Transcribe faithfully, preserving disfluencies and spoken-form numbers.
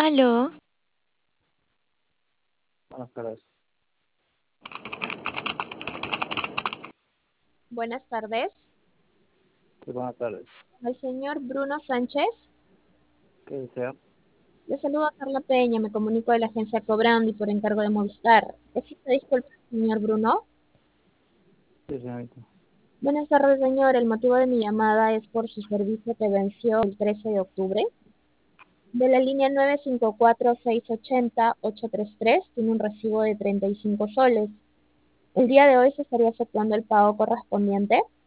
Aló, Buenas tardes. Buenas tardes. Sí, buenas tardes. El señor Bruno Sánchez. ¿Qué desea? Le saluda Carla Peña, me comunico de la agencia Cobrandi por encargo de Movistar. ¿Existe disculpa, señor Bruno? Sí, señorita. Buenas tardes, señor. El motivo de mi llamada es por su servicio que venció el trece de octubre. De la línea nueve cinco cuatro seis ocho cero ocho tres tres tiene un recibo de treinta y cinco soles. El día de hoy se estaría efectuando el pago correspondiente.